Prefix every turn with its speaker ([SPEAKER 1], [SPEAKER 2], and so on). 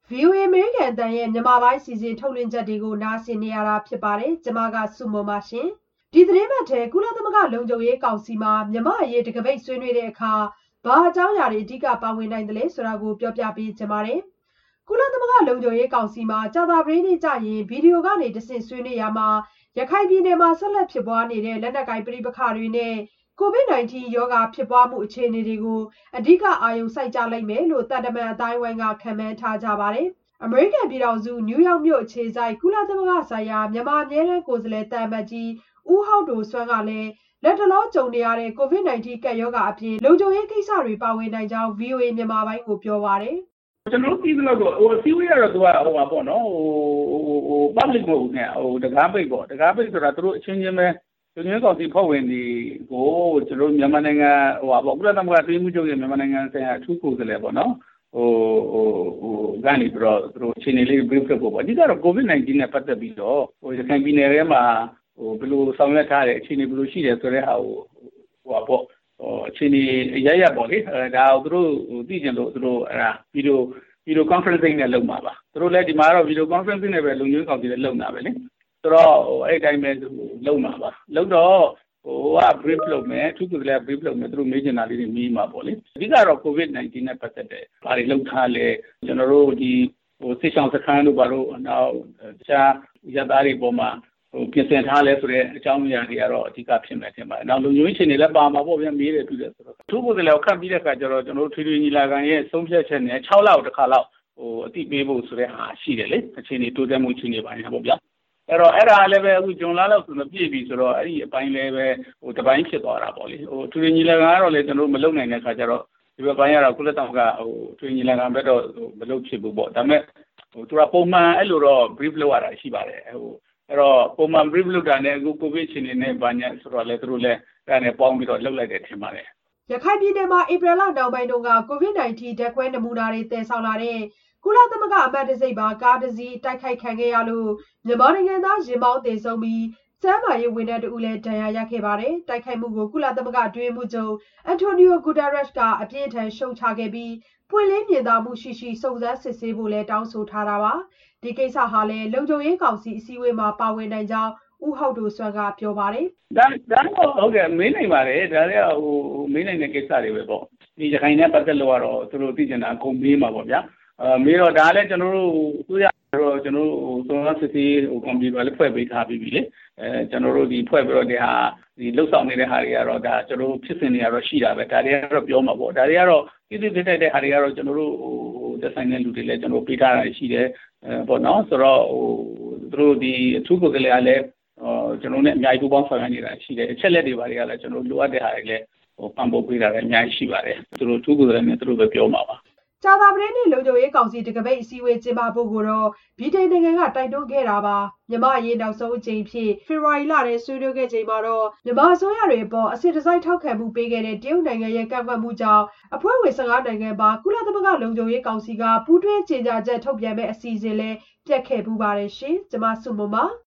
[SPEAKER 1] VOA အမေရိကန်အသံရဲ့မြန်မာပိုင်းအစီအစဉ်ထုတ်လွှင့်ချက်တွေကိုနားဆင်နေရတာဖြစ်ပါတယ်။ကျွန်မကစုမွန်ပါရှင်။ဒီသတင်းပတ်ထဲကုလသမဂ္ဂလုံခြုံရေးကောင်စီမှာမြန်မာအရေးတကပိတ်ဆွေးနွေးတဲ့အခါဘာအကြောင်းအရာတွေအဓိကပါဝင်နိုင်တယ်လဲဆိုတာကိုပြောပြပေးချင်ပါတယ်။ကုလသမဂ္ဂလုံခြုံရေးကောင်စီမှာကြာသပတေးနေ့ကျရင်ဗီဒီယိုကနေတဆင့်ဆွေးနွေးရမှာရခိုင်ပြည်နယ်မှာဆက်လက်ဖြစ်ပွားနေတဲ့လက်နက်ကိုင်ပဋိပက္ခတွေနဲ့ COVID-19 ရောဂါဖြစ်ပွားမှုအခြေအနေတွေကိုအဓိကအာရုံစိုက်ကြလိမ့်မယ်လို့တန်တမန်အတိုင်းဝိုင်းကခန့်မှန်းထားကြပါတယ်။အမေရိကန်ပြည်ထောင်စုနယူးယောက်မြို့အခြေစိုက်ကုလသမဂ္ဂဆိုင်ရာမြန်မာအမြဲတမ်းကိုယ်စားလှယ်တန်မတ်ကြီးဦးဟောက်ဒိုဆွမ်းကလည်းလက်တလောကြုံနေရတဲ့ COVID-19 ကပ်ရောဂါအပြင်လုံခြုံရေးကိစ္စတွေပါဝင်နိုင်ကြောင်း VOA မြန်မာပိုင်းကိုပြောပါတယ်
[SPEAKER 2] ။ကျွန်တော်ပြီးတော့အစည်းအဝေးကတော့သူကပေါ့နော်public မဟုတ်ဘူးနဲ့တကားပိတ်ပေါ့တကားပိတ်ဆိုတာသူတို့အချင်းချင်းပဲလူမျိုးကောင်စီဖွဲ့ဝင်တွေကိုကျွန်တော်မြန်မာနိုင်ငံပေါ့ကုလသမဂ္ဂအတွင်းမှုချုပ်ရဲ့မြန်မာနိုင်ငံဆိုင်ရာအထူးကိုယ်စားလှယ်ပေါ့နော်ကနေပြီးတော့သူတို့အခြေအနေလေး brief လုပ်ဖို့ပေါ့အဓိကတော့ COVID-19 နဲ့ပတ်သက်ပြီးတော့ရခိုင်ပြည်နယ်ထဲမှာဘယ်လိုဆောင်ရွက်ထားတဲ့အခြေအနေဘယ်လိုရှိတယ်ဆိုတဲ့ဟာကိုပေါ့အခြေအနေရရပေါ့လေဒါကိုသူတို့သိကြလို့သူတို့အဲ့ဒါဗီဒီယို conferencing နဲ့လုပ်မှာပါသူတို့လည်းဒီမှာတော့ဗီဒီယို conferencing နဲ့ပဲလုံခြုံရေးကောင်စီနဲ့လုပ်တာပဲလေဆိုတော့အဲ့တိုင်းပဲလုပ်မှာပါလုပ်တော့brief လုပ်မယ်သူကလည်း brief လုပ်မယ်သူတို့မေးချင်တာလေးတွေမေးမှာပေါ့လေအဓိကတော့ COVID-19 နဲ့ပတ်သက်တဲ့ဘာတွေလုပ်ထားလဲကျွန်တော်တို့ဒီစစ်ဆောင်စခန်းတို့ဘာလို့နောက်တခြားရသားတွေပေါ်မှာပြင်ဆင်ထားလဲဆိုတဲ့အကြောင်းအရာတွေကတော့အဓိကဖြစ်မယ်ထင်ပါတယ်။နောက်လုံခြုံရေးအခြေအနေလည်းပါမှာပေါ့ဗျာမေးတယ်ပြုတယ်ဆိုတော့သူ့ကိုယ်လည်းခန့်ပြီးတဲ့အခါကျတော့ကျွန်တော်တို့ထွေထွေညီလာခံရဲ့ဆုံးဖြတ်ချက်နဲ့6လတစ်ခါလောက်အတိပေးဖို့ဆိုတဲ့ဟာရှိတယ်လေအခြေအနေတိုးတက်မှုအခြေအနေပိုင်းပေါ့ဗျာ။အဲ့တော့အဲ့ဒါလည်းပဲအခုဂျွန်လလောက်ဆိုတော့ပြည့်ပြီဆိုတော့အဲ့ဒီအပိုင်းလည်းပဲတပိုင်းဖြစ်သွားတာပေါ့လေ။ထွေထွေညီလာခံကတော့လည်းကျွန်တော်တို့မလုပ်နိုင်တဲ့အခါကျတော့ဒီဘက်ပိုင်းကတော့ကုလသမဂ္ဂထွေထွေညီလာခံဘက်တော့မလုပ်ဖြစ်ဘူးပေါ့။ဒါပေမဲ့သူကပုံမှန်အဲ့လိုတော့ brief လုပ်ရတာရှိပါတယ်။အဲ့တော့ပုံမှန် brief လုပ်တာနဲ့အခု COVID အခြေအနေနဲ့ဘာညာဆိုတော့လေသူတို့လည်းအဲ့ဒါနဲ့ပေါင်းပြီးတော့လုပ်လိုက်တယ်ထင်ပါတယ်
[SPEAKER 1] ။ရခိုင်ပြည်နယ်မှာဧပြီလနောက်ပိုင်းတုန်းက COVID-19 ဓာတ်ခွဲနမူနာတွေတည်ဆောင်လာတဲ့ကုလသမဂ္ဂအမတ်တစိပ်ပါကားတစ်စီးတိုက်ခိုက်ခံခဲ့ရလို့မြန်မာနိုင်ငံသားရင်ပေါင်းသေဆုံးပြီးကျန်းမာရေးဝန်ထမ်းတဦးလည်းဒဏ်ရာရခဲ့ပါတယ်။တိုက်ခိုက်မှုကိုကုလသမဂ္ဂအတွင်းမှုချုပ်အန်တိုနီယိုဂူတာရက်စ်ကအပြင်းထန်ရှုတ်ချခဲ့ပြီးပွင့်လင်းမြင်သာမှုရှိစုံစမ်းစစ်ဆေးဖို့လည်းတောင်းဆိုထားတာပါ။ဒီကိစ္စဟာလည်းလုံခြုံရေးကောင်စီအစည်းအဝေးမှာပါဝင်နိုင်ကြောင်းဦးဟောက်ဒိုဆွမ်းကပြောပါတယ်
[SPEAKER 2] ။ဒါတော့ဟုတ်ကဲ့မေးနိုင်ပါတယ်ဒါလည်းမေးနိုင်တဲ့ကိစ္စတွေပဲပေါ့ဒီရခိုင်နဲ့ပတ်သက်လို့ကတော့သူတို့သိကျင်တာအကုန်မေးမှာပေါ့ဗျာမေးတော့ဒါလည်းကျွန်တော်တို့သူရတော့ကျွန်တော်တို့စုံစမ်းစစ်ဆေးကွန်ပျူတာလည်းဖွဲ့ပေးထားပြီးပြီလေကျွန်တော်တို့ဒီဖွဲ့ပြီးတော့ဒီဟာဒီလှုပ်ဆောင်နေတဲ့ဟာတွေကတော့ဒါကျွန်တော်တို့ဖြစ်စဉ်တွေကတော့ရှိတာပဲဒါတွေကတော့ပြောမှာပေါ့ဒါတွေကတော့ပြည်သူဖြစ်တဲ့ဟာတွေကတော့ကျွန်တော်တို့သက်ဆိုင်တဲ့လူတွေလည်းကျွန်တော်ပေးထားတာရှိတယ်ပေါ့နော်ဆိုတော့သူတို့ဒီအထူးကိုယ်စားလှယ်ကလည်းကျွန်တော်နဲ့အများကြီးပူးပေါင်းဆောင်ရွက်နေတာရှိတယ်အချက်လက်တွေဘာတွေကလည်းကျွန်တော်လိုအပ်တဲ့ဟာတွေလည်းပံ့ပိုးပေးတာလည်းအများကြီးရှိပါတယ်သူတို့ထူးကိုယ်စားလှယ်နဲ့သူတို့ပဲပြောမှာပါ
[SPEAKER 1] ကြာသပတေးနေ့လုံခြုံရေးကောင်စီတကပိတ်အစည်းအဝေးကျင်းပဖို့ကိုတော့ဗြိတိန်နိုင်ငံကတိုက်တွန်းခဲ့တာပါမြန်မာအရေးနောက်ဆုံးအကြိမ်ဖြစ်ဖေဖော်ဝါရီလထဲဆွေးနွေးခဲ့ချိန်မှာတော့မြန်မာအစိုးရတွေအပေါ်အစစ်တစိုက်ထောက်ခံမှုပေးခဲ့တဲ့တရုတ်နိုင်ငံရဲ့ကန့်ကွက်မှုကြောင့်အဖွဲ့ဝင်15နိုင်ငံပါကုလသမဂ္ဂလုံခြုံရေးကောင်စီကပူးတွဲကြေညာချက်ထုတ်ပြန်မဲ့အစီအစဉ်လဲပြတ်ခဲ့ပူးပါတယ်ရှင်ကျွန်မစုမမ